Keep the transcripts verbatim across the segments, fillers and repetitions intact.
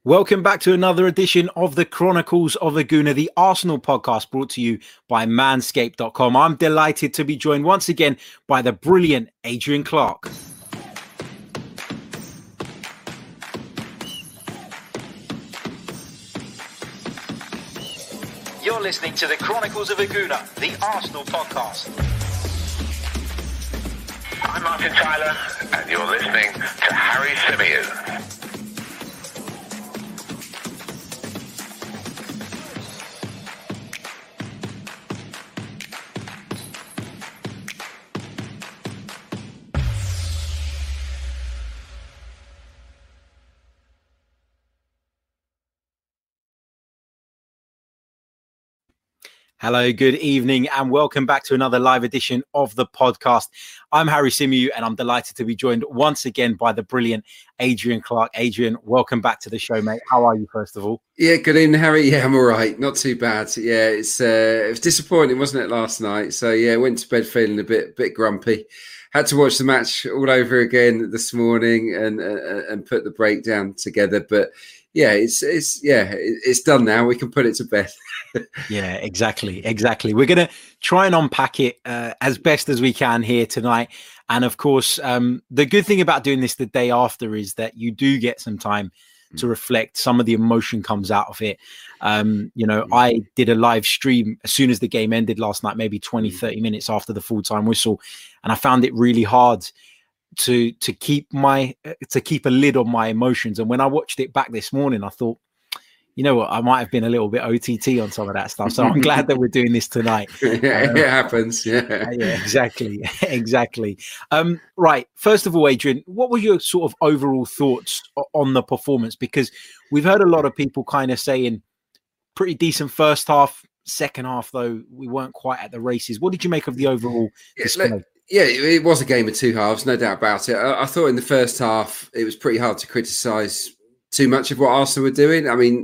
Welcome back to another edition of the Chronicles of a Gooner, the Arsenal podcast brought to you by manscaped dot com. I'm delighted to be joined once again by the brilliant Adrian Clark. You're listening to the Chronicles of a Gooner, the Arsenal podcast. I'm Martin Tyler, and you're listening to Harry Symeou. Hello, good evening, and welcome back to another live edition of the podcast. I'm Harry Symeou, and I'm delighted to be joined once again by the brilliant Adrian Clark. Adrian, welcome back to the show, mate. How are you, first of all? Yeah, good evening, Harry. Yeah, I'm all right. Not too bad. Yeah, it's uh, it was disappointing, wasn't it, last night? So, yeah, went to bed feeling a bit bit grumpy. Had to watch the match all over again this morning and uh, and put the breakdown together. But, yeah, it's it's yeah, it's done now. We can put it to bed. Yeah, exactly. Exactly. We're going to try and unpack it uh, as best as we can here tonight. And of course, um, the good thing about doing this the day after is that you do get some time to reflect. Some of the emotion comes out of it. Um, you know, I did a live stream as soon as the game ended last night, maybe twenty, thirty minutes after the full time whistle. And I found it really hard to to keep my to keep a lid on my emotions. And when I watched it back this morning, I thought, you know what, I might have been a little bit O T T on some of that stuff. So I'm glad that we're doing this tonight. Yeah, um, it happens. Yeah, yeah, exactly. exactly. Um, right. First of all, Adrian, what were your sort of overall thoughts on the performance? Because we've heard a lot of people kind of saying pretty decent first half, second half, though, we weren't quite at the races. What did you make of the overall display? Yeah, yeah, it was a game of two halves, no doubt about it. I, I thought in the first half, it was pretty hard to criticise too much of what Arsenal were doing. I mean,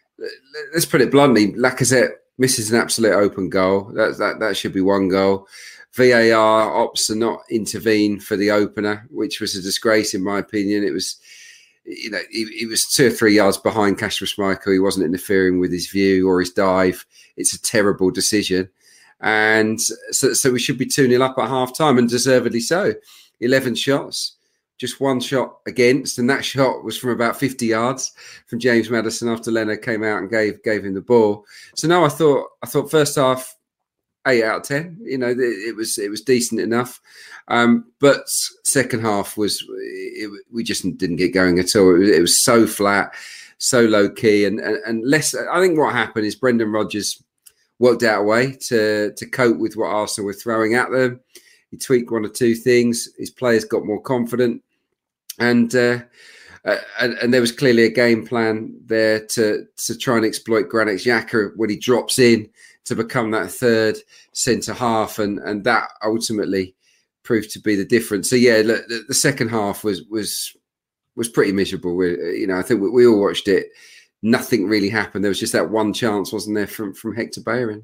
let's put it bluntly, Lacazette misses an absolute open goal. That, that, that should be one goal. V A R opts to not intervene for the opener, which was a disgrace in my opinion. It was, you know, he, he was two or three yards behind Kasper Schmeichel. He wasn't interfering with his view or his dive. It's a terrible decision. And so, so we should be two nil up at half time, and deservedly so. eleven shots. Just one shot against, and that shot was from about fifty yards from James Maddison after Leonard came out and gave gave him the ball. So no, I thought I thought first half eight out of ten. You know, it, it was it was decent enough, um, but second half was it, we just didn't get going at all. It was, it was so flat, so low key, and, and and less. I think what happened is Brendan Rodgers worked out a way to to cope with what Arsenal were throwing at them. He tweaked one or two things. His players got more confident. And, uh, uh, and and there was clearly a game plan there to to try and exploit Granit Xhaka when he drops in to become that third centre half, and and that ultimately proved to be the difference. So yeah, look, the, the second half was was was pretty miserable. We, you know, I think we, we all watched it. Nothing really happened. There was just that one chance, wasn't there, from from Hector Bellerin?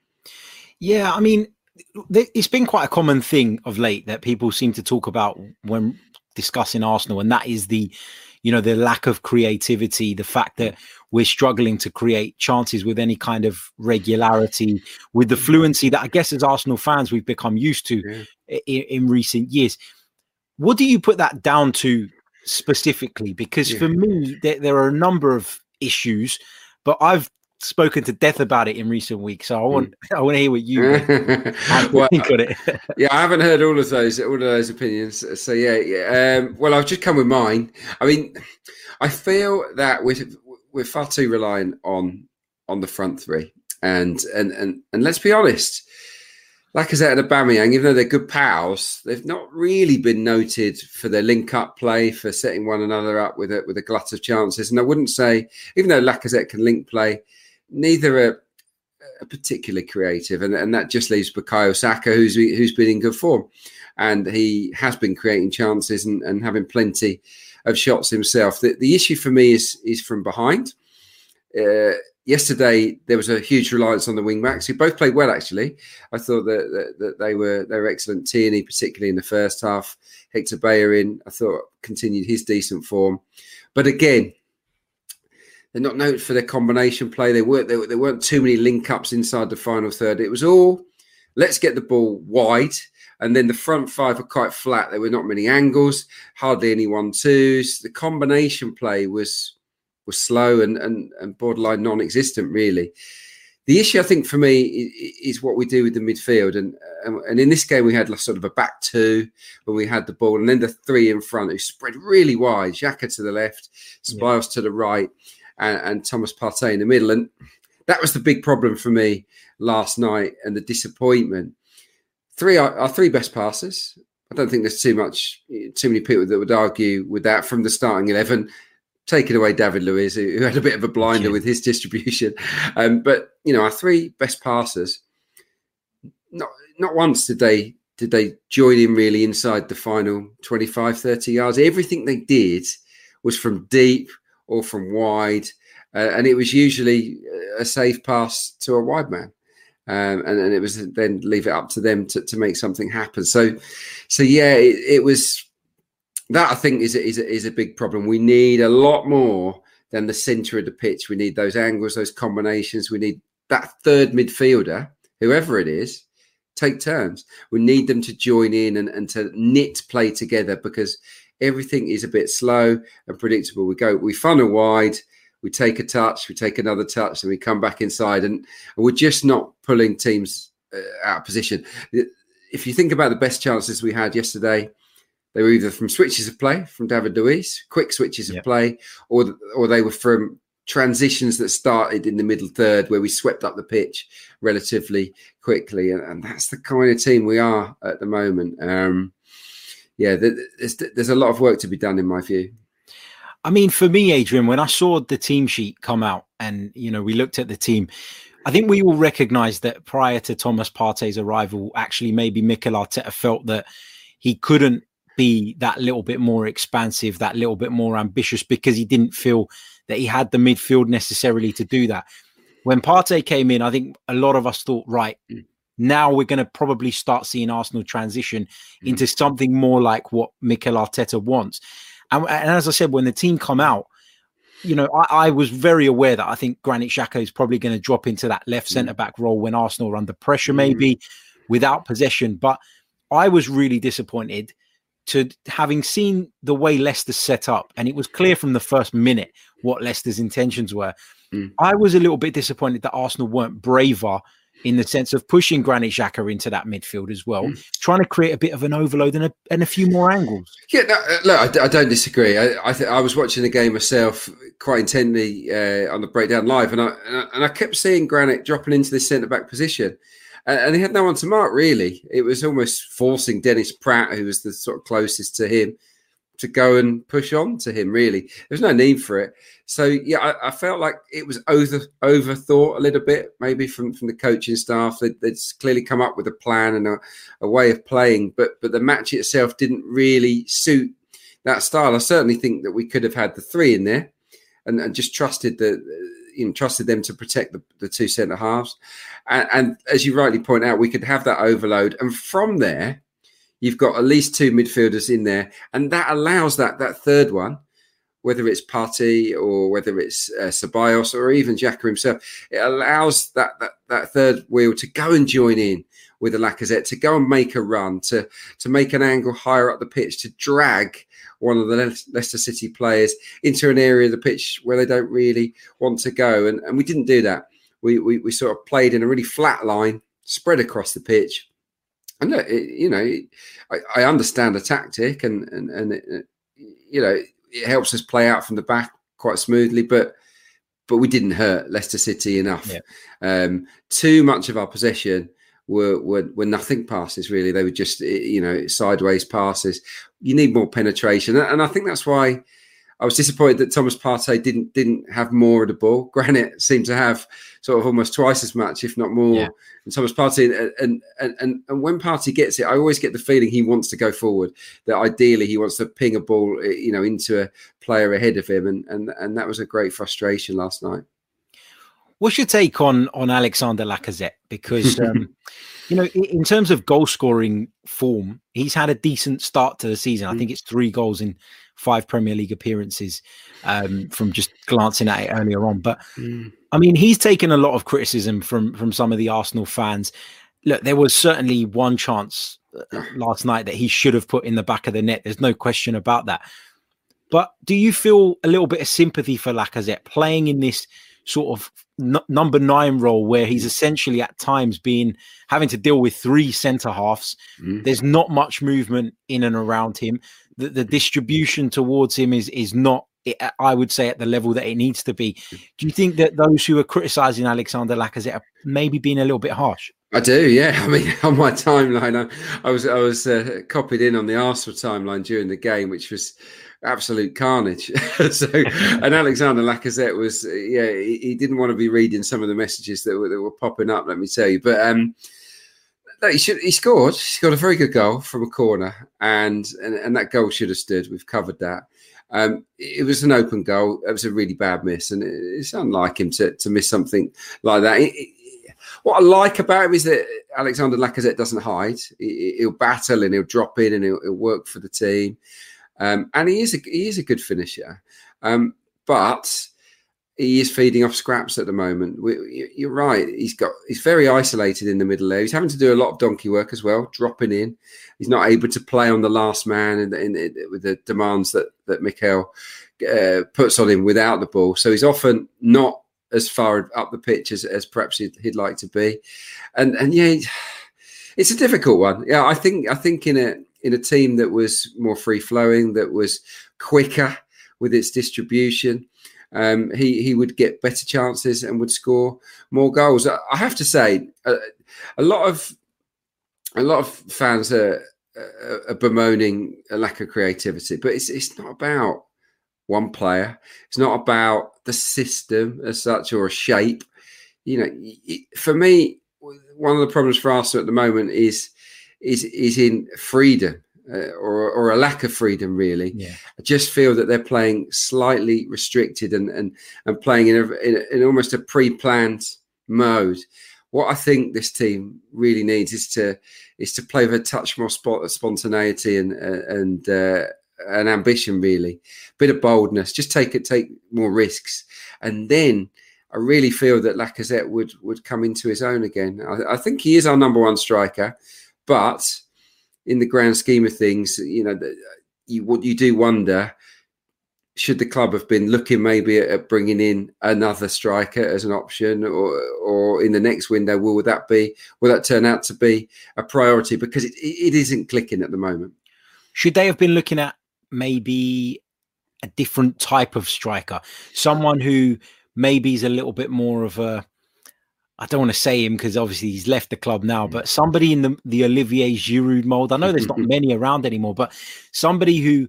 Yeah, I mean, it's been quite a common thing of late that people seem to talk about when discussing Arsenal, and that is the, you know, the lack of creativity, the fact that we're struggling to create chances with any kind of regularity, with the fluency that I guess as Arsenal fans we've become used to yeah. in, in recent years. What do you put that down to specifically? Because yeah. for me, there, there are a number of issues, but I've spoken to death about it in recent weeks, so I want mm. I want to hear what you well, think on it. Yeah, I haven't heard all of those all of those opinions. So yeah, yeah. Um, well, I've just come with mine. I mean, I feel that we're we're far too reliant on on the front three, and and and and let's be honest, Lacazette and Aubameyang, even though they're good pals, they've not really been noted for their link-up play, for setting one another up with a with a glut of chances. And I wouldn't say, even though Lacazette can link play, neither are, are particularly creative, and, and that just leaves Bukayo Saka, who's who's been in good form, and he has been creating chances and, and having plenty of shots himself. The, the issue for me is is from behind. Uh, yesterday there was a huge reliance on the wing backs, who both played well. Actually, I thought that, that, that they were they were excellent. Tierney, particularly in the first half. Hector Bellerin, I thought, continued his decent form, but again, they're not known for their combination play. They weren't there, there weren't too many link ups inside the final third. It was all let's get the ball wide, and then the front five were quite flat. There were not many angles, hardly any one twos. The combination play was was slow and and, and borderline non-existent, really. The issue, I think, for me is what we do with the midfield. And, and in this game, we had sort of a back two when we had the ball, and then the three in front who spread really wide. Xhaka to the left, Ceballos yeah. to the right, and, and Thomas Partey in the middle. And that was the big problem for me last night, and the disappointment. Three are our three best passers. I don't think there's too much, too many people that would argue with that from the starting eleven. Taking away David Luiz, who had a bit of a blinder yeah. with his distribution. Um, but, you know, our three best passers, not not once did they did they join in really inside the final twenty-five, thirty yards. Everything they did was from deep or from wide. Uh, and it was usually a safe pass to a wide man. Um, and, and it was then leave it up to them to, to make something happen. So, so yeah, it, it was... That, I think, is a, is, a, is a big problem. We need a lot more than the centre of the pitch. We need those angles, those combinations. We need that third midfielder, whoever it is, take turns. We need them to join in and, and to knit play together, because everything is a bit slow and predictable. We go, we funnel wide, we take a touch, we take another touch, and we come back inside. And, and we're just not pulling teams uh, out of position. If you think about the best chances we had yesterday, they were either from switches of play from David Luiz, quick switches of yep. play, or or they were from transitions that started in the middle third where we swept up the pitch relatively quickly. And, and that's the kind of team we are at the moment. Um, yeah, there's, there's a lot of work to be done in my view. I mean, for me, Adrian, when I saw the team sheet come out and, you know, we looked at the team, I think we all recognised that prior to Thomas Partey's arrival, actually maybe Mikel Arteta felt that he couldn't be that little bit more expansive, that little bit more ambitious, because he didn't feel that he had the midfield necessarily to do that. When Partey came in, I think a lot of us thought, right, mm. now we're going to probably start seeing Arsenal transition mm. into something more like what Mikel Arteta wants. And, and as I said, when the team come out, you know, I, I was very aware that I think Granit Xhaka is probably going to drop into that left mm. centre-back role when Arsenal are under pressure, maybe, mm. without possession. But I was really disappointed to having seen the way Leicester set up, and it was clear from the first minute what Leicester's intentions were. Mm. I was a little bit disappointed that Arsenal weren't braver in the sense of pushing Granit Xhaka into that midfield as well, mm. trying to create a bit of an overload and a, and a few more angles. Yeah, no, look, I, I don't disagree. I I, th- I was watching the game myself quite intently uh, on the breakdown live, and I and I kept seeing Granit dropping into this centre-back position. And he had no one to mark, really. It was almost forcing Dennis Pratt, who was the sort of closest to him, to go and push on to him, really. There's no need for it. So, yeah, I, I felt like it was over overthought a little bit, maybe from, from the coaching staff. They'd, they'd clearly come up with a plan and a, a way of playing, but but the match itself didn't really suit that style. I certainly think that we could have had the three in there and, and just trusted the... You know, trusted them to protect the, the two centre halves. And, and as you rightly point out, we could have that overload. And from there, you've got at least two midfielders in there. And that allows that that third one, whether it's Partey or whether it's uh, Ceballos or even Xhaka himself, it allows that, that that third wheel to go and join in with a Lacazette, to go and make a run, to, to make an angle higher up the pitch, to drag one of the Le- Leicester City players into an area of the pitch where they don't really want to go. And, and we didn't do that. We, we we sort of played in a really flat line, spread across the pitch. And look, it, you know, I, I understand the tactic and, and, and it, you know, it helps us play out from the back quite smoothly, but but we didn't hurt Leicester City enough. Yeah. Um, too much of our possession Were, were were nothing passes, really. They were just, you know, sideways passes. You need more penetration, and I think that's why I was disappointed that Thomas Partey didn't didn't have more of the ball. Granit seemed to have sort of almost twice as much, if not more, yeah. than Thomas Partey. And, and and and when Partey gets it, I always get the feeling he wants to go forward. That ideally he wants to ping a ball, you know, into a player ahead of him, and and and that was a great frustration last night. What's your take on on Alexander Lacazette? Because um, you know, in, in terms of goal scoring form, he's had a decent start to the season. I think it's three goals in five Premier League appearances um, from just glancing at it earlier on. But mm. I mean, he's taken a lot of criticism from from some of the Arsenal fans. Look, there was certainly one chance last night that he should have put in the back of the net. There's no question about that. But do you feel a little bit of sympathy for Lacazette playing in this sort of n- number nine role where he's essentially at times being having to deal with three centre halves? Mm. There's not much movement in and around him. The, the distribution towards him is is not, I would say, at the level that it needs to be. Do you think that those who are criticising Alexander Lacazette are maybe being a little bit harsh? I do, yeah. I mean, on my timeline, I, I was I was uh, copied in on the Arsenal timeline during the game, which was absolute carnage. So, and Alexander Lacazette was, yeah, he, he didn't want to be reading some of the messages that were, that were popping up, let me tell you. But um, no, he, should, he scored. He scored a very good goal from a corner, and and, and that goal should have stood. We've covered that. Um, it was an open goal. It was a really bad miss, and it's unlike him to, to miss something like that. It, it, what I like about him is that Alexander Lacazette doesn't hide. He, he'll battle and he'll drop in and he'll, he'll work for the team. Um, and he is a he is a good finisher, um, but he is feeding off scraps at the moment. We, you're right. He's got he's very isolated in the middle there. He's having to do a lot of donkey work as well, dropping in. He's not able to play on the last man in, in, in, with the demands that that Mikel uh, puts on him without the ball. So he's often not as far up the pitch as, as perhaps he'd, he'd like to be. And and yeah, it's a difficult one. Yeah, I think I think in a in a team that was more free flowing, that was quicker with its distribution, um, he he would get better chances and would score more goals. I, I have to say, a, a lot of a lot of fans are, are, are bemoaning a lack of creativity, but it's it's not about one player. It's not about the system as such or a shape. You know, for me, one of the problems for Arsenal at the moment is is is in freedom uh, or or a lack of freedom. Really, yeah. I just feel that they're playing slightly restricted and and and playing in a, in, a, in almost a pre-planned mode. What I think this team really needs is to is to play with a touch more spot, spontaneity and and. Uh, an ambition, really, bit of boldness, just take it, take more risks. And then I really feel that Lacazette would, would come into his own again. I, I think he is our number one striker, but in the grand scheme of things, you know, you, what you do wonder, should the club have been looking maybe at bringing in another striker as an option, or or in the next window, will that be, will that turn out to be a priority? Because it, it isn't clicking at the moment. Should they have been looking at maybe a different type of striker, someone who maybe is a little bit more of a, I don't want to say him because obviously he's left the club now, but somebody in the, the Olivier Giroud mold? I know there's not many around anymore, but somebody who,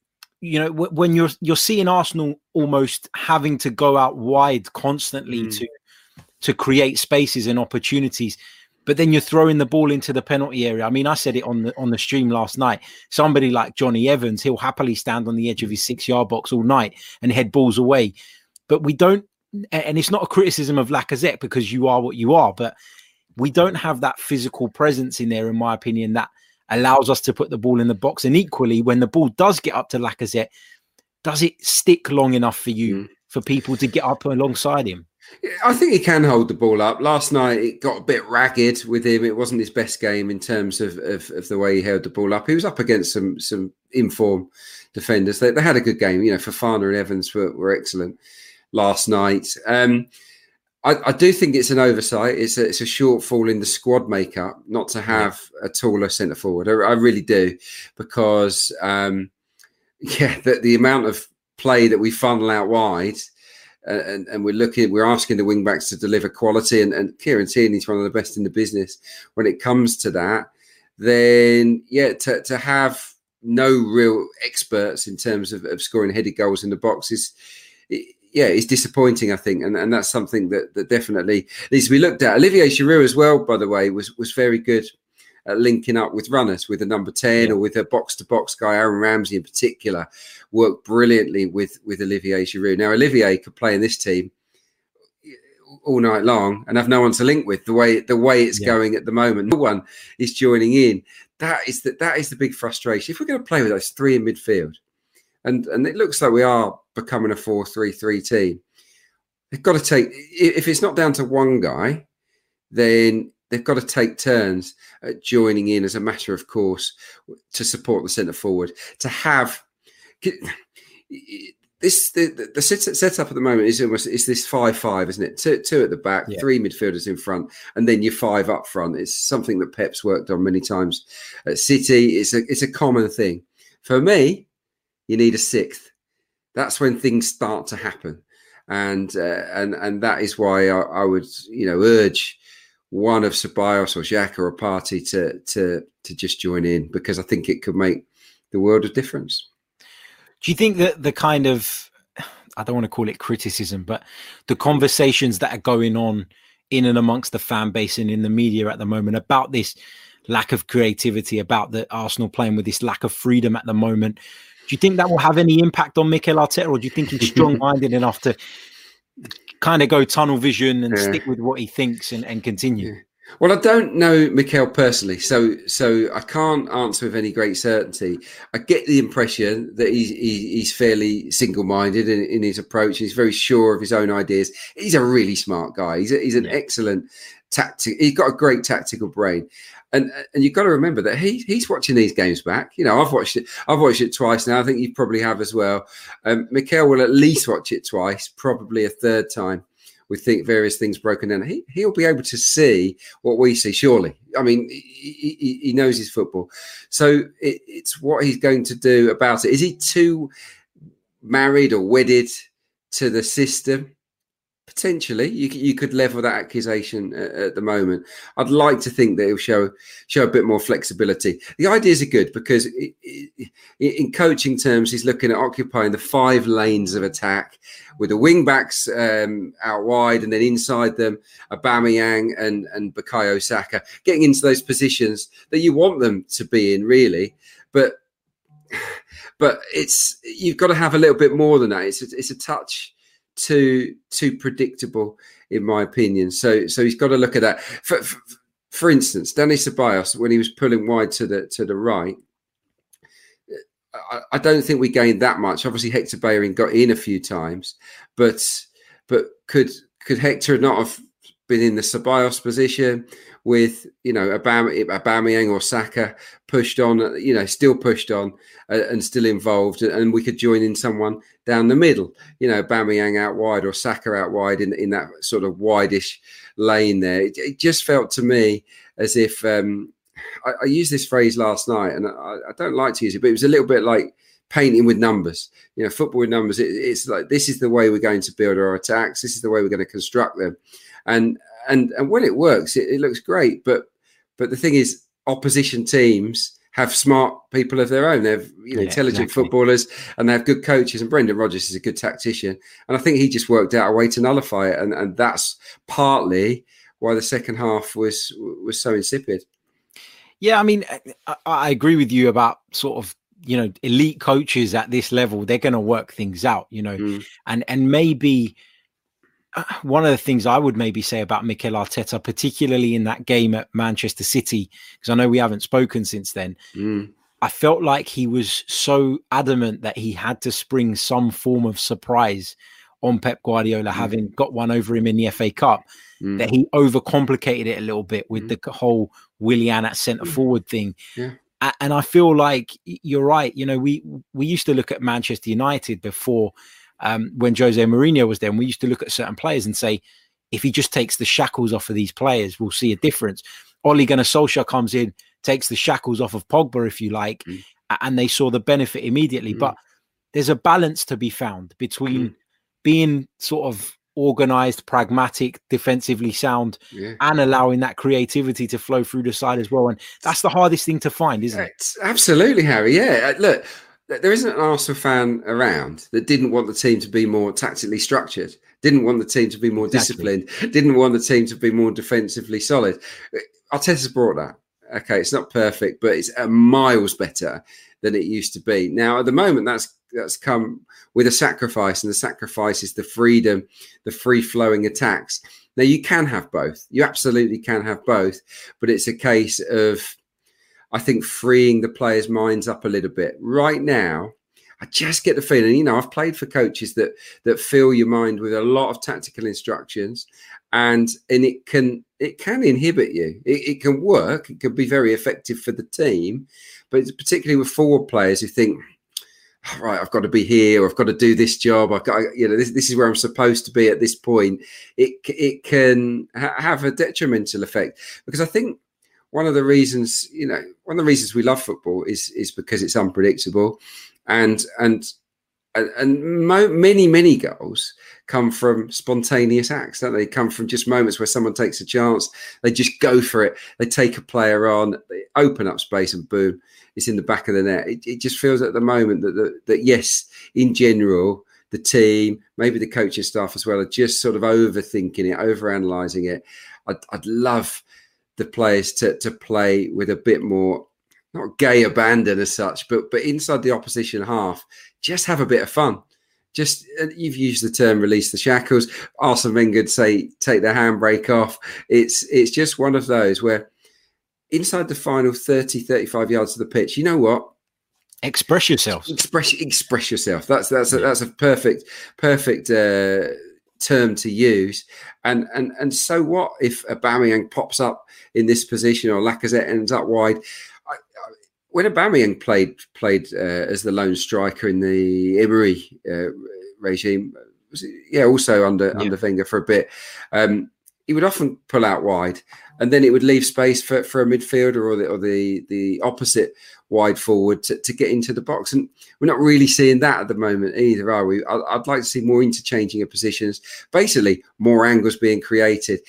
you know, w- when you're you're seeing Arsenal almost having to go out wide constantly mm. to to create spaces and opportunities, but then you're throwing the ball into the penalty area. I mean, I said it on the on the stream last night. Somebody like Johnny Evans, he'll happily stand on the edge of his six-yard box all night and head balls away. But we don't, and it's not a criticism of Lacazette because you are what you are, but we don't have that physical presence in there, in my opinion, that allows us to put the ball in the box. And equally, when the ball does get up to Lacazette, does it stick long enough for you, mm. for people to get up alongside him? I think he can hold the ball up. Last night, it got a bit ragged with him. It wasn't his best game in terms of, of, of the way he held the ball up. He was up against some some informed defenders. They, they had a good game. You know, Fofana and Evans were, were excellent last night. Um, I, I do think it's an oversight. It's a, it's a shortfall in the squad makeup not to have yeah. a taller centre forward. I, I really do, because um, yeah, the, the amount of play that we funnel out wide. And, and we're looking, we're asking the wing backs to deliver quality, and, and Kieran Tierney is one of the best in the business when it comes to that. Then, yeah, to, to have no real experts in terms of, of scoring headed goals in the box is, it, yeah, it's disappointing, I think, and, and that's something that, that definitely needs to be looked at. Olivier Giroud as well, by the way, was was very good at linking up with runners, with a number ten yeah. or with a box-to-box guy. Aaron Ramsey in particular worked brilliantly with, with Olivier Giroud. Now, Olivier could play in this team all night long and have no one to link with the way the way it's yeah. going at the moment. No one is joining in. That is the, that is the big frustration. If we're going to play with those three in midfield, and and it looks like we are becoming a four three three team, they've got to take. If it's not down to one guy, then they've got to take turns at joining in as a matter of course to support the centre forward. To have this the, the, the set, setup at the moment is almost it's this five five, isn't it? Two, two at the back, yeah. three midfielders in front, and then your five up front. It's something that Pep's worked on many times at City. It's a it's a common thing. For me, you need a sixth. That's when things start to happen, and uh, and and that is why I, I would you know urge one of Ceballos or Xhaka or Partey to to to just join in, because I think it could make the world of difference. Do you think that the kind of, I don't want to call it criticism, but the conversations that are going on in and amongst the fan base and in the media at the moment about this lack of creativity, about the Arsenal playing with this lack of freedom at the moment, do you think that will have any impact on Mikel Arteta, or do you think he's strong-minded enough to kind of go tunnel vision and yeah. stick with what he thinks and, and continue? Yeah. Well, I don't know Mikel personally, so so I can't answer with any great certainty. I get the impression that he's he, he's fairly single-minded in, in his approach. He's very sure of his own ideas. He's a really smart guy. He's a, he's an yeah. excellent tactic. He's got a great tactical brain, and and you've got to remember that he he's watching these games back. You know, I've watched it. I've watched it twice now. I think you probably have as well. Um, Mikel will at least watch it twice, probably a third time, with think various things broken down. He, he'll be able to see what we see, surely. I mean, he, he, he knows his football. So it, it's what he's going to do about it. Is he too married or wedded to the system? Potentially. You, you could level that accusation at, at the moment. I'd like to think that he'll show show a bit more flexibility. The ideas are good because it, it, in coaching terms, he's looking at occupying the five lanes of attack with the wing backs um, out wide, and then inside them, Aubameyang and, and Bukayo Saka, getting into those positions that you want them to be in, really. But but it's you've got to have a little bit more than that. It's a, it's a touch too too predictable, in my opinion. So so he's got to look at that. For, for, for instance, Dani Ceballos, when he was pulling wide to the to the right, I, I don't think we gained that much. Obviously, Hector Bellerin got in a few times, but but could could Hector not have been in the Ceballos position with, you know, Aubameyang or Saka pushed on, you know, still pushed on uh, and still involved, and we could join in someone down the middle, you know, Aubameyang out wide or Saka out wide in, in that sort of wideish lane there. It, it just felt to me as if, um, I, I used this phrase last night, and I, I don't like to use it, but it was a little bit like painting with numbers, you know, football with numbers. It, it's like, this is the way we're going to build our attacks. This is the way we're going to construct them. And, And and when it works, it, it looks great. But but the thing is, opposition teams have smart people of their own. They have, you know, yeah, intelligent exactly. footballers, and they have good coaches. And Brendan Rodgers is a good tactician. And I think he just worked out a way to nullify it. And, and that's partly why the second half was was so insipid. Yeah, I mean, I, I agree with you about sort of, you know, elite coaches at this level. They're going to work things out, you know, mm. and and maybe. One of the things I would maybe say about Mikel Arteta, particularly in that game at Manchester City, because I know we haven't spoken since then, mm. I felt like he was so adamant that he had to spring some form of surprise on Pep Guardiola, mm. having got one over him in the F A Cup, mm. that he overcomplicated it a little bit with mm. the whole Willian at centre mm. forward thing. Yeah. And I feel like you're right. You know, we, we used to look at Manchester United before, Um, when Jose Mourinho was there, and we used to look at certain players and say, if he just takes the shackles off of these players, we'll see a difference. Ole Gunnar Solskjaer comes in, takes the shackles off of Pogba, if you like, mm. and they saw the benefit immediately. Mm. But there's a balance to be found between mm. being sort of organized, pragmatic, defensively sound, yeah. and allowing that creativity to flow through the side as well. And that's the hardest thing to find, isn't it? It's absolutely, Harry. Yeah, look. There isn't an Arsenal fan around that didn't want the team to be more tactically structured, didn't want the team to be more exactly. disciplined, didn't want the team to be more defensively solid. Arteta's brought that. Okay, it's not perfect, but it's miles better than it used to be. Now, at the moment, that's that's come with a sacrifice, and the sacrifice is the freedom, the free-flowing attacks. Now, you can have both. You absolutely can have both, but it's a case of, I think, freeing the players' minds up a little bit. Right now, I just get the feeling, you know, I've played for coaches that that fill your mind with a lot of tactical instructions, and and it can it can inhibit you. It, it can work. It can be very effective for the team, but it's particularly with forward players who think, oh, right, I've got to be here, or I've got to do this job. I've got, you know, this this is where I'm supposed to be at this point. It it can ha- have a detrimental effect, because I think one of the reasons, you know, one of the reasons we love football is is because it's unpredictable. And and and mo- many many goals come from spontaneous acts, don't they? Come from just moments where someone takes a chance, they just go for it, they take a player on, they open up space, and boom, it's in the back of the net. It, it just feels at the moment that, that that yes, in general, the team, maybe the coaching staff as well, are just sort of overthinking it, overanalyzing it. I'd, I'd love the players to to play with a bit more, not gay abandon as such, but but inside the opposition half, just have a bit of fun. Just, you've used the term release the shackles. Arsene Wenger would say take the handbrake off. It's it's just one of those where inside the final thirty, thirty-five yards of the pitch, you know what? Express yourself. Express express yourself. That's that's a, that's a perfect perfect uh, term to use. And and and so what if Aubameyang pops up in this position, or Lacazette ends up wide? When Aubameyang played played uh, as the lone striker in the Emery uh, regime, was it, yeah, also under yeah. under Wenger for a bit, um, he would often pull out wide, and then it would leave space for, for a midfielder or the or the, the opposite wide forward to, to get into the box. And we're not really seeing that at the moment either, are we? I, I'd like to see more interchanging of positions, basically more angles being created,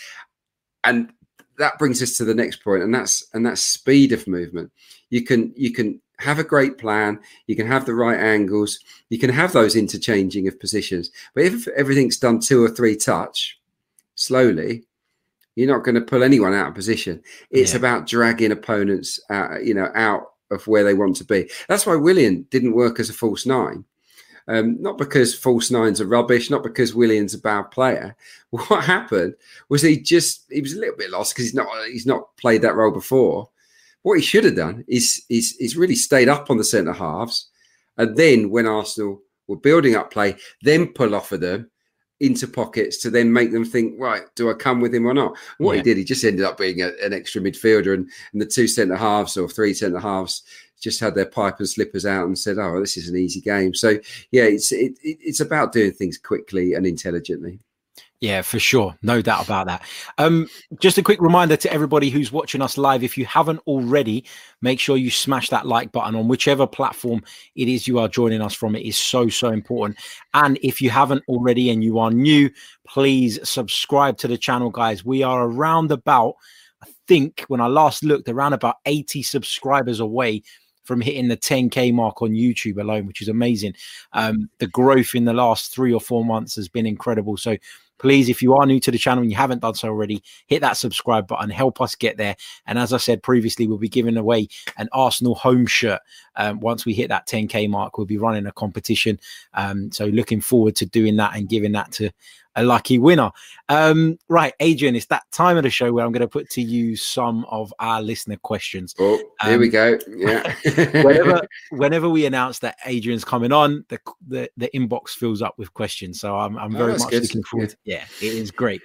and that brings us to the next point, and that's and that's speed of movement. You can you can have a great plan, you can have the right angles, you can have those interchanging of positions. But if everything's done two or three touch slowly, you're not going to pull anyone out of position. It's yeah. about dragging opponents out, you know, out of where they want to be. That's why Willian didn't work as a false nine. Um, not because false nines are rubbish, not because Willian's a bad player. What happened was he just he was a little bit lost because he's not he's not played that role before. What he should have done is, is, is really stayed up on the centre halves, and then when Arsenal were building up play, then pull off of them into pockets to then make them think, right, do I come with him or not? And what yeah. he did, he just ended up being a, an extra midfielder, and, and the two centre halves or three centre halves just had their pipe and slippers out and said, oh, this is an easy game. So, yeah, it's it, it's about doing things quickly and intelligently. Yeah, for sure. No doubt about that. Um, just a quick reminder to everybody who's watching us live. If you haven't already, make sure you smash that like button on whichever platform it is you are joining us from. It is so, so important. And if you haven't already and you are new, please subscribe to the channel, guys. We are around about, I think when I last looked, around about eighty subscribers away from hitting the ten K mark on YouTube alone, which is amazing. Um, the growth in the last three or four months has been incredible. So please, if you are new to the channel and you haven't done so already, hit that subscribe button, help us get there. And as I said previously, we'll be giving away an Arsenal home shirt. Um, once we hit that ten K mark, we'll be running a competition. Um, so looking forward to doing that and giving that to a lucky winner. Um, right, Adrian, it's that time of the show where I'm going to put to you some of our listener questions. Oh, here um, we go. Yeah. whenever, whenever we announce that Adrian's coming on, the the, the inbox fills up with questions. So I'm, I'm very oh, much good. looking forward. Yeah. To, yeah, it is great.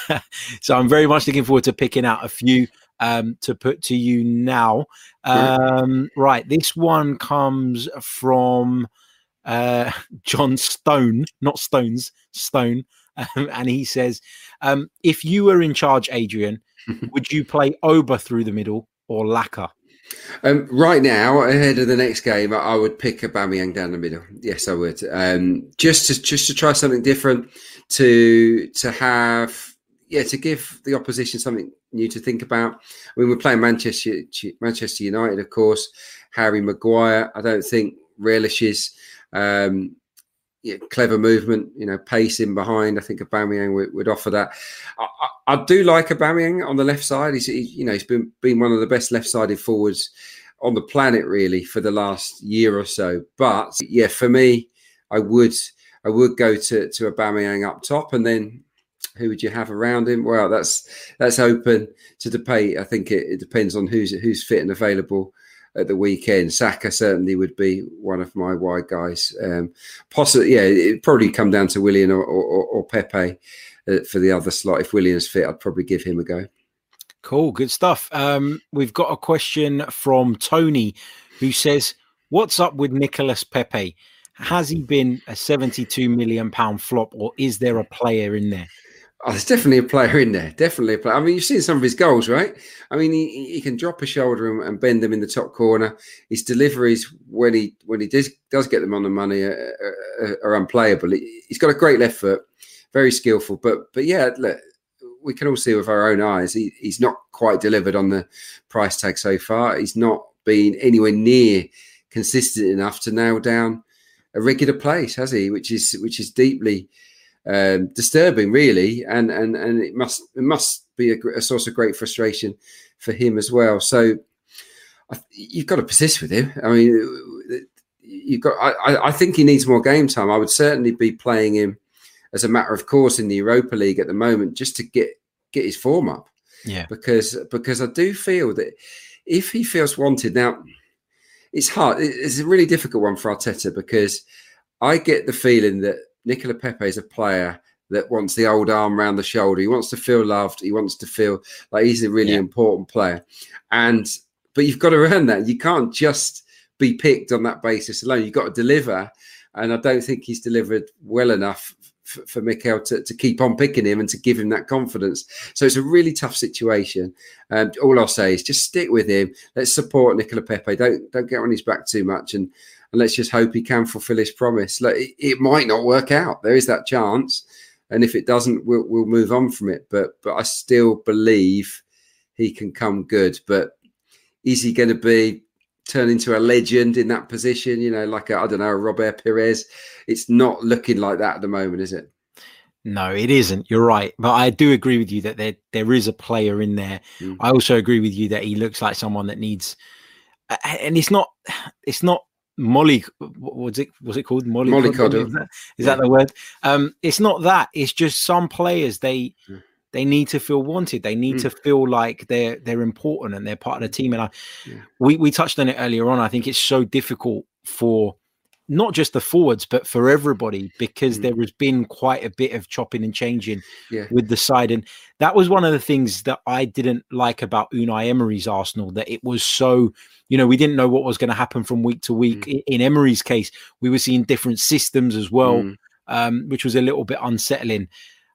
So I'm very much looking forward to picking out a few um, to put to you now. Um, right, this one comes from uh, John Stone, not Stones, Stone. Um, and he says, um, if you were in charge, Adrian, would you play Oba through the middle or Laka? Um, right now, ahead of the next game, I would pick Aubameyang down the middle. Yes, I would. Um, just to just to try something different, to to have yeah, to give the opposition something new to think about. I mean, we're playing Manchester Manchester United, of course. Harry Maguire, I don't think relishes. Um, Yeah, clever movement, you know, pace in behind. I think Aubameyang would, would offer that. I, I, I do like Aubameyang on the left side. He's, he, you know, he's been been one of the best left-sided forwards on the planet really for the last year or so. But yeah, for me, I would I would go to to Aubameyang up top, and then who would you have around him? Well, that's that's open to debate. I think it, it depends on who's who's fit and available at the weekend. Saka certainly would be one of my wide guys. Um, possibly, yeah, it'd probably come down to Willian or, or, or Pepe uh, for the other slot. If Willian's fit, I'd probably give him a go. Cool, good stuff. Um, we've got a question from Tony, who says, "What's up with Nicolas Pepe? Has he been a seventy-two million pound flop, or is there a player in there?" Oh, there's definitely a player in there. Definitely a player. I mean, you've seen some of his goals, right? I mean, he, he can drop a shoulder and, and bend them in the top corner. His deliveries, when he when he does, does get them on the money, are, are, are unplayable. He's got a great left foot, very skillful. But but yeah, look, we can all see with our own eyes, he, he's not quite delivered on the price tag so far. He's not been anywhere near consistent enough to nail down a regular place, has he? Which is which is deeply um, disturbing, really, and and and it must it must be a, a source of great frustration for him as well. So I, you've got to persist with him. I mean, you've got. I, I think he needs more game time. I would certainly be playing him as a matter of course in the Europa League at the moment, just to get get his form up. Yeah, because because I do feel that if he feels wanted now. It's hard. It's a really difficult one for Arteta, because I get the feeling that Nicolas Pepe is a player that wants the old arm around the shoulder. He wants to feel loved. He wants to feel like he's a really yeah. important player. And but you've got to earn that. You can't just be picked on that basis alone. You've got to deliver. And I don't think he's delivered well enough for, for Mikel to, to keep on picking him and to give him that confidence. So it's a really tough situation. And um, all I'll say is just stick with him. Let's support Nicolas Pepe. Don't don't get on his back too much, and, and let's just hope he can fulfill his promise. Like, it, it might not work out. There is that chance, and if it doesn't, we'll we'll move on from it. But but I still believe he can come good. But is he going to be turn into a legend in that position? You know, like a, I don't know, a Robert Pires. It's not looking like that at the moment, is it? No, it isn't. You're right. But I do agree with you that there there is a player in there. Mm. I also agree with you that he looks like someone that needs, and it's not, it's not Molly. What was it? Was it called Molly? Mollycoddle. Is, that, is yeah. that the word? Um, it's not that. It's just some players they mm. they need to feel wanted. They need mm. to feel like they're they're important and they're part of the team. And I, yeah. we we touched on it earlier on. I think it's so difficult for not just the forwards, but for everybody, because mm. there has been quite a bit of chopping and changing yeah. with the side. And that was one of the things that I didn't like about Unai Emery's Arsenal, that it was so, you know, we didn't know what was going to happen from week to week. Mm. In Emery's case, we were seeing different systems as well, mm. um, which was a little bit unsettling.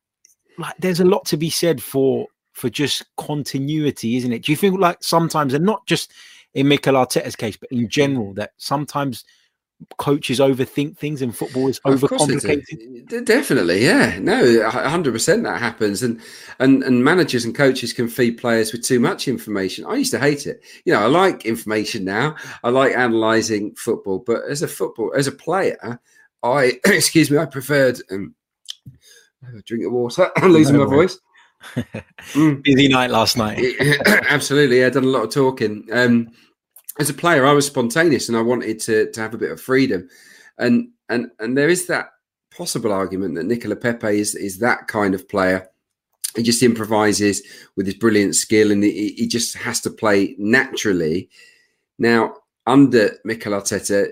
Like, there's a lot to be said for, for just continuity, isn't it? Do you think, like, sometimes, and not just in Mikel Arteta's case, but in general, that sometimes coaches overthink things and football is overcomplicated? Definitely, yeah. No, one hundred percent that happens. And, and and managers and coaches can feed players with too much information. I used to hate it. You know, I like information now. I like analysing football. But as a football, as a player, I, excuse me, I preferred... Um, have a drink of water. I'm losing no my voice. mm. Busy night last night. Absolutely. I've done a lot of talking. Um, as a player, I was spontaneous and I wanted to, to have a bit of freedom. And and and there is that possible argument that Nicolas Pepe is, is that kind of player. He just improvises with his brilliant skill and he, he just has to play naturally. Now, under Mikel Arteta,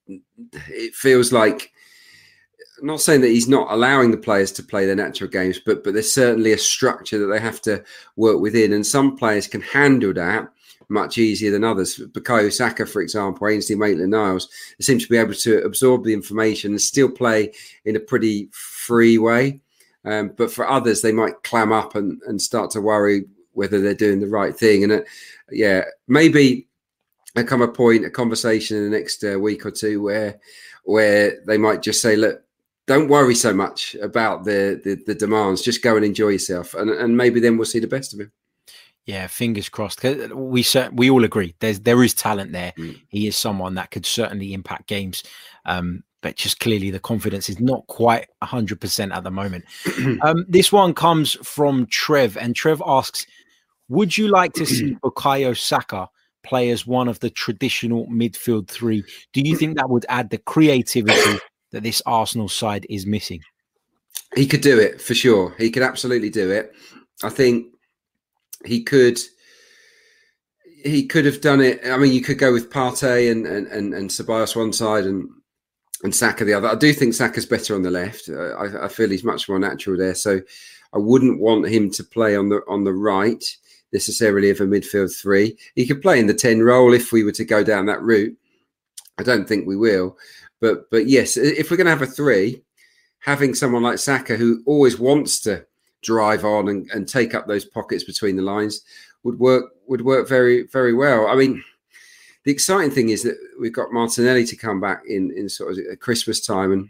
it feels like, I'm not saying that he's not allowing the players to play their natural games, but but there's certainly a structure that they have to work within. And some players can handle that much easier than others. Bukayo Saka, for example, Ainsley Maitland-Niles, they seem to be able to absorb the information and still play in a pretty free way. Um, but for others, they might clam up and, and start to worry whether they're doing the right thing. And uh, yeah, maybe there come a point, a conversation in the next uh, week or two where where they might just say, look, don't worry so much about the, the the demands. Just go and enjoy yourself, and and maybe then we'll see the best of him. Yeah, fingers crossed. We we all agree there's there is talent there. Mm. He is someone that could certainly impact games, um, but just clearly the confidence is not quite a hundred percent at the moment. um, this one comes from Trev, and Trev asks, "Would you like to see Bukayo Saka play as one of the traditional midfield three? Do you think that would add the creativity that this Arsenal side is missing? He could do it for sure. He could absolutely do it. I think he could. He could have done it. I mean, you could go with Partey and and and, and Ceballos one side and and Saka the other. I do think Saka's better on the left. Uh, I, I feel he's much more natural there. So I wouldn't want him to play on the on the right necessarily of a midfield three. He could play in the ten role if we were to go down that route. I don't think we will. But but yes, if we're going to have a three, having someone like Saka who always wants to drive on and, and take up those pockets between the lines would work would work very, very well. I mean, the exciting thing is that we've got Martinelli to come back in, in sort of at Christmas time. And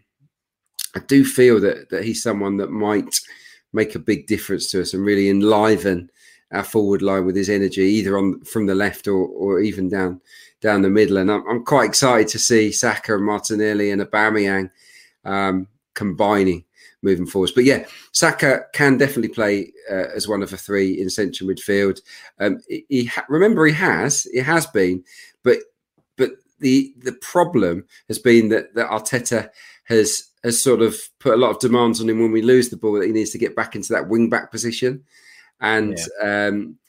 I do feel that, that he's someone that might make a big difference to us and really enliven our forward line with his energy, either on from the left or, or even down down the middle. And I'm, I'm quite excited to see Saka and Martinelli and Aubameyang um, combining moving forwards. But yeah, Saka can definitely play uh, as one of the three in central midfield. Um, he, he ha- remember he has, it has been, but but the the problem has been that, that Arteta has has sort of put a lot of demands on him when we lose the ball, that he needs to get back into that wing back position, and yeah. um,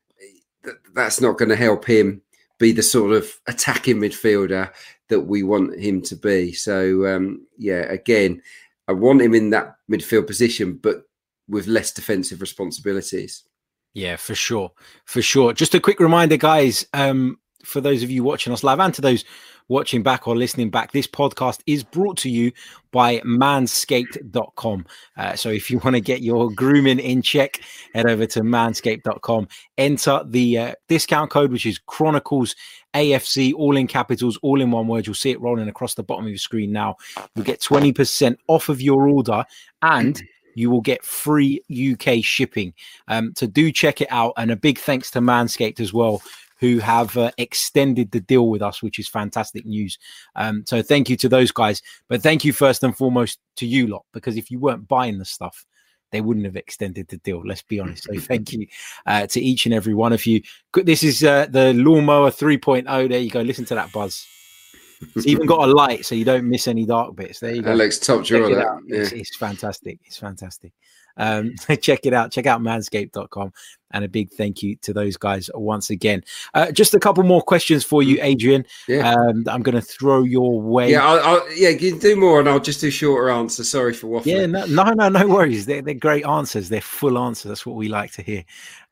th- that's not going to help him be the sort of attacking midfielder that we want him to be. So um, yeah, again, I want him in that midfield position, but with less defensive responsibilities. Yeah, for sure. For sure. Just a quick reminder, guys, um, for those of you watching us live and to those watching back or listening back, this podcast is brought to you by manscaped dot com. Uh, so if you want to get your grooming in check, head over to manscaped dot com. Enter the uh, discount code, which is Chronicles A F C, all in capitals, all in one word. You'll see it rolling across the bottom of your screen now. You'll get twenty percent off of your order and you will get free U K shipping. Um, so do check it out. And a big thanks to Manscaped as well, who have uh, extended the deal with us, which is fantastic news. Um, so thank you to those guys. But thank you first and foremost to you lot, because if you weren't buying the stuff, they wouldn't have extended the deal. Let's be honest. So thank you uh, to each and every one of you. This is uh, the Lawnmower three point oh. There you go. Listen to that buzz. It's even got a light, so you don't miss any dark bits. There you go. Alex, top drawer. That. Yeah. It's, it's fantastic. It's fantastic. Um, check it out. Check out manscaped dot com. And a big thank you to those guys once again. Uh, just a couple more questions for you, Adrian. Yeah. Um, I'm going to throw your way. Yeah, I'll, I'll, yeah, you can do more, and I'll just do shorter answers. Sorry for waffling. Yeah, no, no, no, no worries. They're, they're great answers. They're full answers. That's what we like to hear.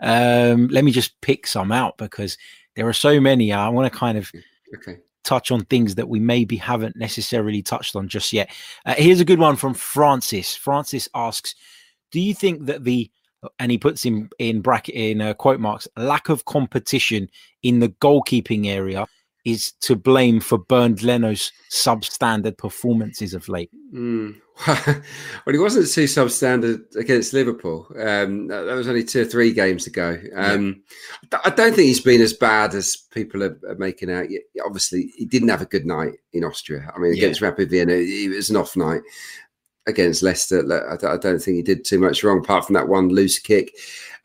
Um, let me just pick some out because there are so many. I want to kind of okay. touch on things that we maybe haven't necessarily touched on just yet. Uh, here's a good one from Francis. Francis asks, do you think that the, and he puts in in bracket in uh, quote marks, lack of competition in the goalkeeping area is to blame for Bernd Leno's substandard performances of late? Mm. Well, he wasn't too substandard against Liverpool. Um, that was only two or three games ago. Um, yeah. I don't think he's been as bad as people are, are making out. Obviously, he didn't have a good night in Austria. I mean, against yeah. Rapid Vienna, it was an off night. Against Leicester, I don't think he did too much wrong apart from that one loose kick.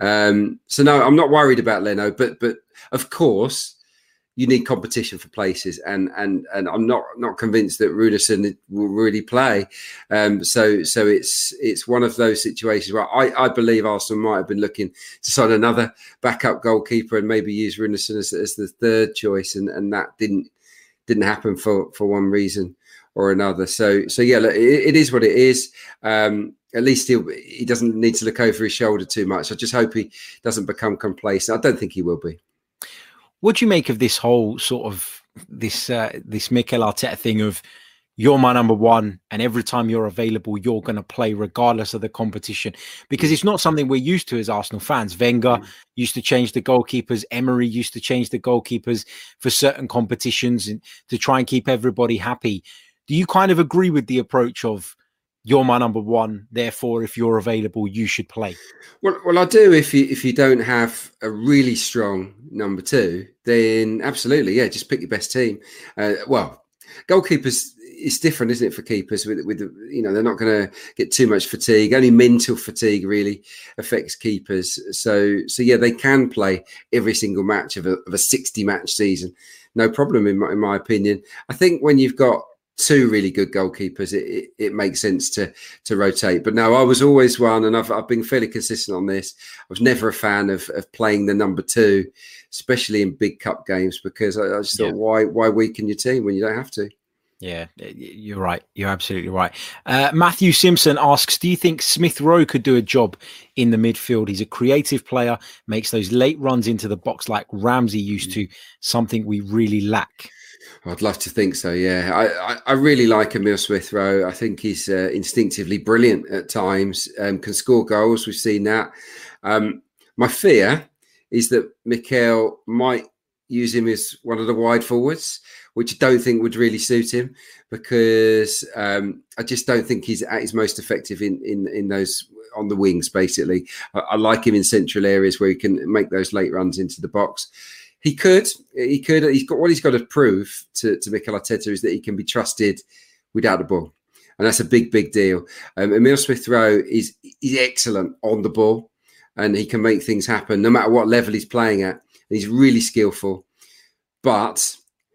Um, so no, I'm not worried about Leno, but but of course you need competition for places, and and and I'm not not convinced that Rudigerson will really play. Um, so so it's it's one of those situations where I, I believe Arsenal might have been looking to sign another backup goalkeeper and maybe use Rudigerson as, as the third choice, and, and that didn't didn't happen for for one reason or another. So, so yeah, look, it, it is what it is. Um, at least he he doesn't need to look over his shoulder too much. I just hope he doesn't become complacent. I don't think he will be. What do you make of this whole sort of this uh, this Mikel Arteta thing of you're my number one, and every time you're available, you're going to play regardless of the competition? Because it's not something we're used to as Arsenal fans. Wenger mm. used to change the goalkeepers. Emery used to change the goalkeepers for certain competitions and to try and keep everybody happy. Do you kind of agree with the approach of you're my number one, therefore, if you're available, you should play? Well, well, I do. If you if you don't have a really strong number two, then absolutely, yeah, just pick your best team. Uh, well, goalkeepers, it's different, isn't it, for keepers? With with you know, they're not going to get too much fatigue. Only mental fatigue really affects keepers. So so yeah, they can play every single match of a of a sixty match season, no problem in my, in my opinion. I think when you've got two really good goalkeepers, it, it, it makes sense to to rotate. But no, I was always one, and I've I've been fairly consistent on this. I was never a fan of of playing the number two, especially in big cup games, because I, I just thought, yeah. why why weaken your team when you don't have to? Yeah, you're right. You're absolutely right. Uh, Matthew Simpson asks, do you think Smith Rowe could do a job in the midfield? He's a creative player, makes those late runs into the box like Ramsey used to, something we really lack. I'd love to think so, yeah. I, I, I really like Emile Smith Rowe. I think he's uh, instinctively brilliant at times, um, can score goals. We've seen that. Um, my fear is that Mikel might use him as one of the wide forwards, which I don't think would really suit him, because um, I just don't think he's at his most effective in, in, in those on the wings, basically. I, I like him in central areas where he can make those late runs into the box. He could, he could, he's got what he's got to prove to, to Mikel Arteta is that he can be trusted without the ball. And that's a big, big deal. Um, Emile Smith Rowe is, is excellent on the ball, and he can make things happen no matter what level he's playing at. And he's really skillful. But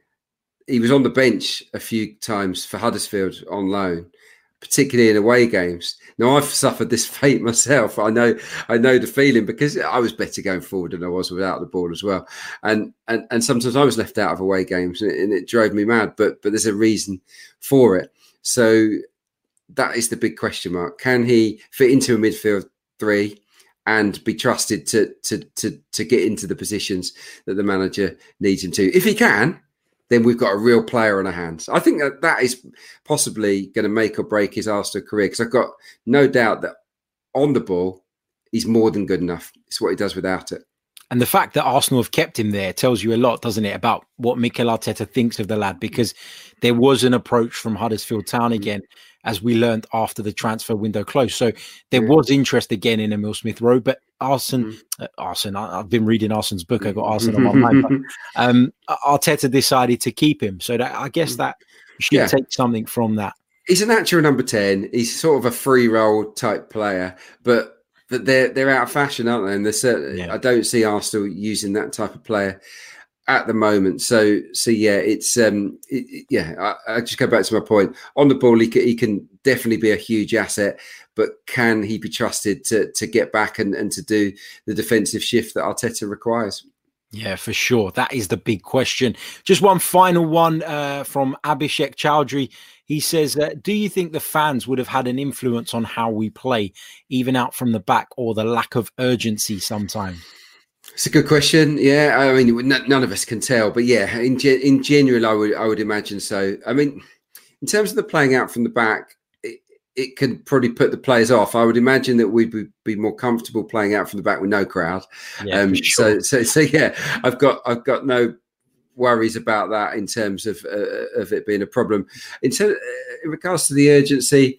he was on the bench a few times for Huddersfield on loan, particularly in away games. Now, I've suffered this fate myself. I know I know the feeling, because I was better going forward than I was without the ball as well. And and and sometimes I was left out of away games, and it, and it drove me mad. But but there's a reason for it. So that is the big question mark. Can he fit into a midfield three and be trusted to to to to get into the positions that the manager needs him to? If he can, then we've got a real player on our hands. I think that that is possibly going to make or break his Arsenal career, because I've got no doubt that on the ball, he's more than good enough. It's what he does without it. And the fact that Arsenal have kept him there tells you a lot, doesn't it, about what Mikel Arteta thinks of the lad, because there was an approach from Huddersfield Town again, as we learned after the transfer window closed. So there was interest again in Emile Smith Rowe, but Arsene, mm-hmm. uh, Arsene, I, I've been reading Arsene's book. I've got Arsene on my mind. But, um, Arteta decided to keep him. So that, I guess that you should yeah. take something from that. He's a natural number ten. He's sort of a free roll type player, but but they're they're out of fashion, aren't they? And they're certainly, yeah. I don't see Arsenal using that type of player at the moment. So so yeah, it's um it, yeah. I, I just go back to my point on the ball. He can, he can definitely be a huge asset, but can he be trusted to to get back and, and to do the defensive shift that Arteta requires? Yeah, for sure. That is the big question. Just one final one uh, from Abhishek Chowdhury. He says, uh, do you think the fans would have had an influence on how we play, even out from the back, or the lack of urgency sometimes? It's a good question. Yeah, I mean, none of us can tell, but yeah, in in general, I would I would imagine so. I mean, in terms of the playing out from the back, it, it can probably put the players off. I would imagine that we'd be, be more comfortable playing out from the back with no crowd. Yeah, um, sure. So so so yeah, I've got I've got no worries about that in terms of uh, of it being a problem. In terms, in regards to the urgency,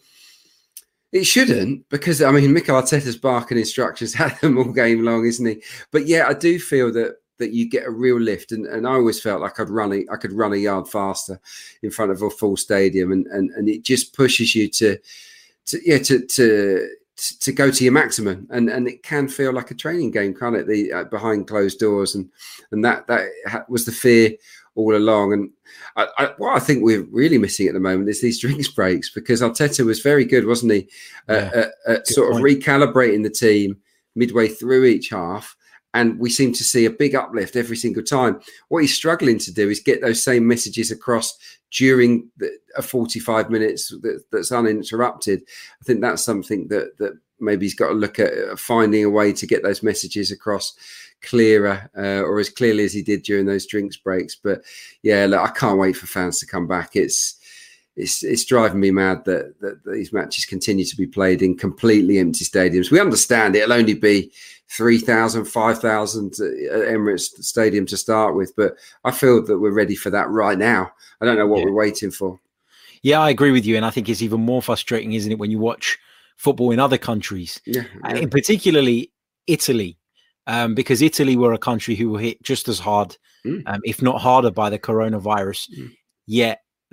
it shouldn't, because I mean, Mikel Arteta's barking instructions at them all game long, isn't he? But yeah, I do feel that that you get a real lift, and, and I always felt like I'd run a, I could run a yard faster in front of a full stadium, and and and it just pushes you to to yeah to to to go to your maximum, and and it can feel like a training game, can't it? The uh, behind closed doors, and and that that was the fear all along. And I, I, what I think we're really missing at the moment is these drinks breaks, because Arteta was very good, wasn't he? Yeah, uh, uh, uh, sort point. of recalibrating the team midway through each half, and we seem to see a big uplift every single time. What he's struggling to do is get those same messages across during the, a forty-five minutes that, that's uninterrupted. I think that's something that that maybe he's got to look at, finding a way to get those messages across clearer, uh, or as clearly as he did during those drinks breaks. But yeah, look, I can't wait for fans to come back. It's it's it's driving me mad that, that, that these matches continue to be played in completely empty stadiums. We understand it'll only be three thousand, five thousand at Emirates Stadium to start with, but I feel that we're ready for that right now. I don't know what yeah. we're waiting for. Yeah, I agree with you. And I think it's even more frustrating, isn't it, when you watch football in other countries, yeah, yeah. and particularly Italy, um, because Italy were a country who were hit just as hard, mm. um, if not harder, by the coronavirus. Mm. Yet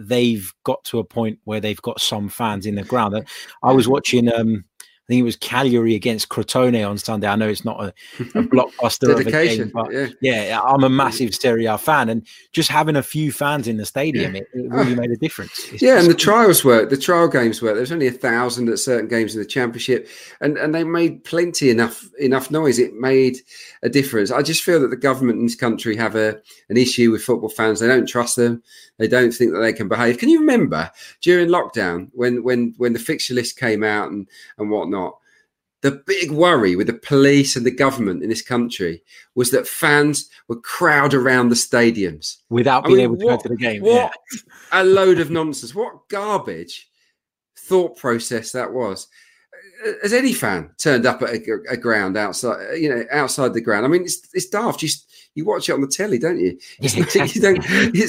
they've got to a point where they've got some fans in the ground. And I was watching, um, I think it was Cagliari against Crotone on Sunday. I know it's not a, a blockbuster of a game, but yeah. yeah, I'm a massive Serie A fan, and just having a few fans in the stadium, yeah. it, it really oh. made a difference. It's yeah, and the trials work, the trial games work. There's only a thousand at certain games in the Championship, and, and they made plenty enough enough noise. It made a difference. I just feel that the government in this country have a an issue with football fans. They don't trust them. They don't think that they can behave. Can you remember during lockdown when when when the fixture list came out and and whatnot? The big worry with the police and the government in this country was that fans would crowd around the stadiums without being I mean, able to what, go to the game. What yeah. a load of nonsense. What garbage thought process that was. Has any fan turned up at a, a ground outside, you know, outside the ground? I mean, it's, it's daft. You, you watch it on the telly, don't you? It's, yeah, exactly. you don't,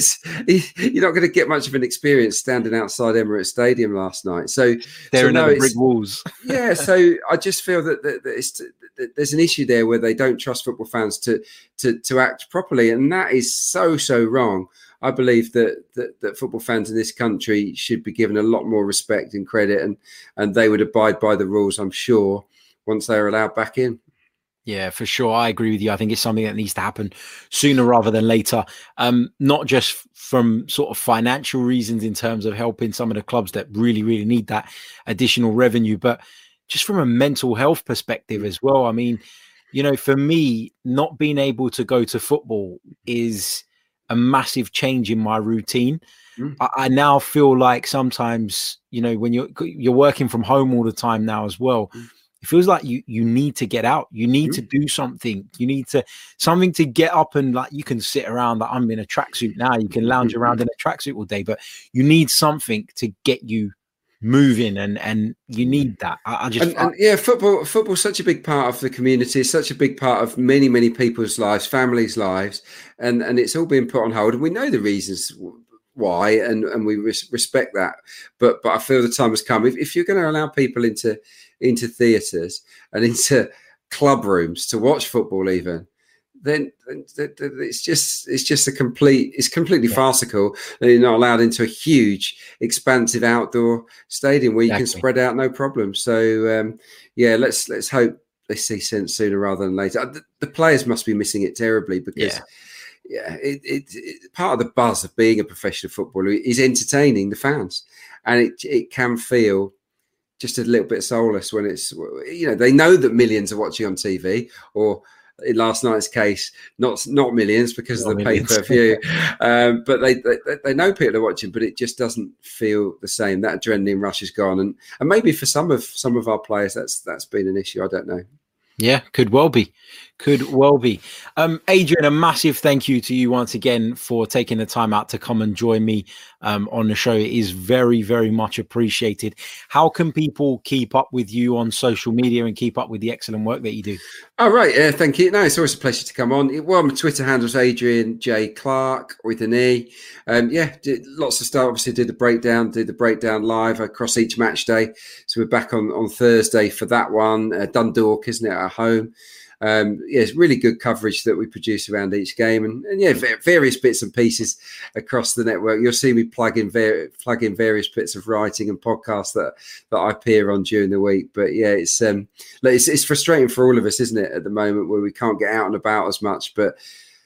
it's, you're not going to get much of an experience standing outside Emirates Stadium last night. So, there so are no brick walls. yeah. So I just feel that, that, that, it's, that there's an issue there where they don't trust football fans to, to, to act properly. And that is so, so wrong. I believe that, that that football fans in this country should be given a lot more respect and credit, and and they would abide by the rules, I'm sure, once they're allowed back in. Yeah, for sure. I agree with you. I think it's something that needs to happen sooner rather than later. Um, not just from sort of financial reasons in terms of helping some of the clubs that really, really need that additional revenue, but just from a mental health perspective as well. I mean, you know, for me, not being able to go to football is a massive change in my routine. Mm. I, I now feel like sometimes, you know, when you're you're working from home all the time now as well, mm. it feels like you you need to get out. You need mm. to do something. You need to something to get up and, like, you can sit around. Like, I'm in a tracksuit now. You can lounge around in a tracksuit all day, but you need something to get you moving, and and you need that. I, I just and, and yeah, football football's such a big part of the community, such a big part of many many people's lives, families' lives, and and it's all been put on hold, and we know the reasons why, and and we res- respect that. But but I feel the time has come. If, if you're going to allow people into into theatres and into club rooms to watch football, even, then it's just it's just a complete it's completely yeah. farcical that you're not allowed into a huge, expansive outdoor stadium where you exactly. can spread out no problem. So um, yeah, let's let's hope they see sense sooner rather than later. The, the players must be missing it terribly because. Yeah. Yeah, it, it, it part of the buzz of being a professional footballer is entertaining the fans, and it it can feel just a little bit soulless when it's, you know, they know that millions are watching on T V, or in last night's case, not not millions because not of the pay per view, um, but they, they they know people are watching, but it just doesn't feel the same. That adrenaline rush is gone, and and maybe for some of some of our players, that's that's been an issue. I don't know. Yeah, could well be. Could well be. Um, Adrian, a massive thank you to you once again for taking the time out to come and join me um, on the show. It is very, very much appreciated. How can people keep up with you on social media and keep up with the excellent work that you do? Oh, right. Uh, thank you. No, it's always a pleasure to come on. Well, my Twitter handle is Adrian J. Clark with an E. Um, yeah, did lots of stuff. Obviously, did the breakdown, did the breakdown live across each match day. So we're back on, on Thursday for that one. Uh, Dundalk, isn't it, at home? Um, yeah, it's really good coverage that we produce around each game, and, and yeah, various bits and pieces across the network. You'll see me plug in, var- plug in various bits of writing and podcasts that, that I appear on during the week. But yeah, it's, um, it's it's frustrating for all of us, isn't it, at the moment, where we can't get out and about as much. But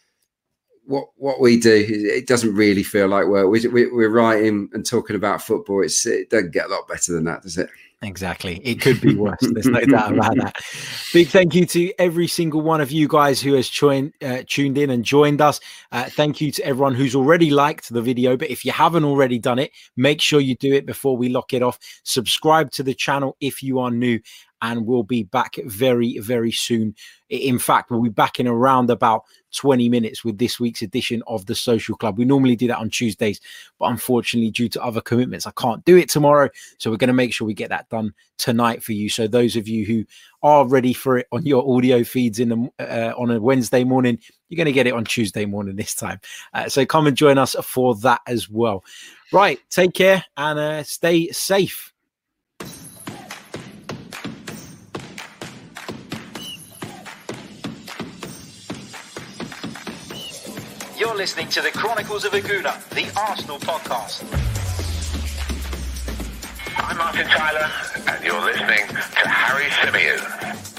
what what we do, it doesn't really feel like work. We, we, we're writing and talking about football. It's, it doesn't get a lot better than that, does it? Exactly. It could be worse. There's no doubt about that. Big thank you to every single one of you guys who has joined, uh, tuned in and joined us. Uh, thank you to everyone who's already liked the video. But if you haven't already done it, make sure you do it before we lock it off. Subscribe to the channel if you are new, and we'll be back very, very soon. In fact, we'll be back in around about twenty minutes with this week's edition of The Social Club. We normally do that on Tuesdays, but unfortunately, due to other commitments, I can't do it tomorrow. So we're going to make sure we get that done tonight for you. So those of you who are ready for it on your audio feeds in the, uh, on a Wednesday morning, you're going to get it on Tuesday morning this time. Uh, so come and join us for that as well. Right. Take care and uh, stay safe. You're listening to the Chronicles of Aguna, the Arsenal podcast. I'm Martin Tyler, and you're listening to Harry Symeou.